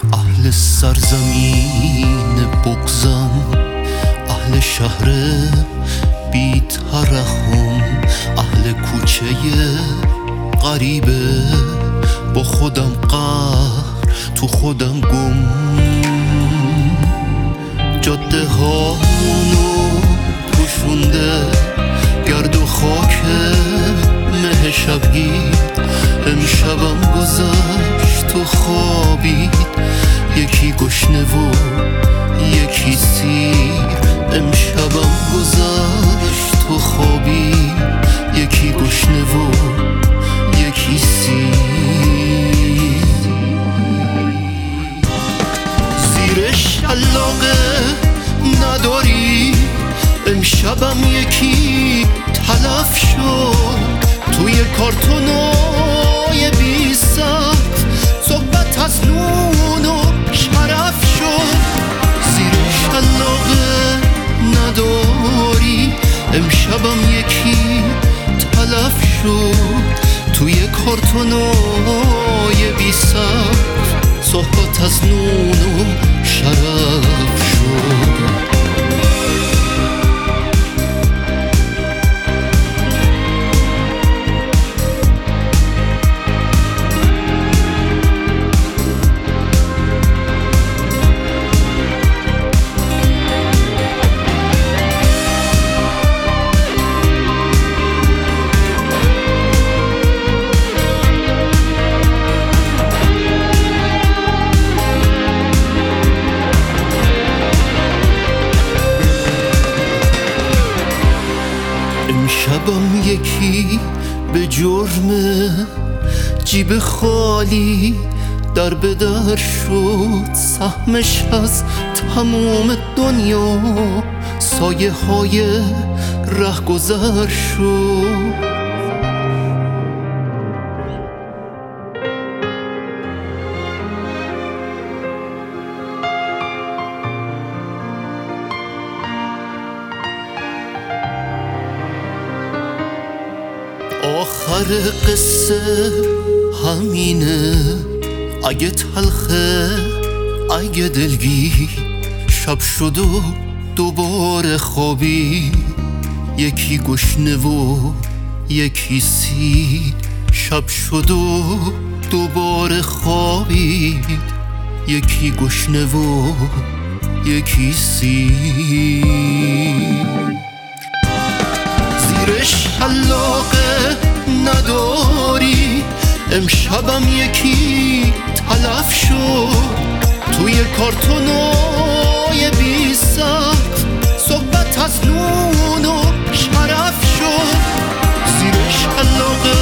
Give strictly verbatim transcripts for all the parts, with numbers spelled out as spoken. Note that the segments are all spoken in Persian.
اهل سرزمین بغضم، اهل شهر بی ترحم، اهل کوچه غریبه، با خودم قهر تو خودم گم. جاده هامونو پوشونده گرد و خاک مه شبگیر. امشبم گذشت تو خوابید، یکی گشنه و یکی سیر. امشبم گذشت تو خوابید، یکی گشنه و یکی سیر. زیر شلاقه نداری، امشبم یکی تلف شد توی کارتونای بی ساعت. صحبت از نون و شرف شد. زیر شلاقه نداری، امشبم یکی تلف شد توی کارتونای بی ساعت. صحبت از نون و شرف شد. امشبم یکی به جرم جیب خالی در به در شد. سهمش از تمام دنیا سایه های ره گذر شد. آخر قصه همینه، اگه تلخه اگه دلگیر. شب شد و دوباره خوابی، یکی گشنه و یکی سیر. شب شد و دوباره خوابید، یکی گشنه و یکی سیر. زیر شلاقه نداری، امشبم یکی تلف شد توی کارتونای بی ساعت. صحبت از نون و شرف شد. زیر شلاقه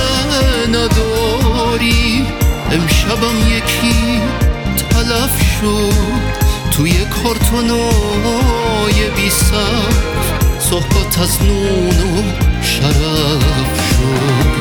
نداری، امشبم یکی تلف شد توی کارتونای بی ساعت. صحبت از نون و شرف شد.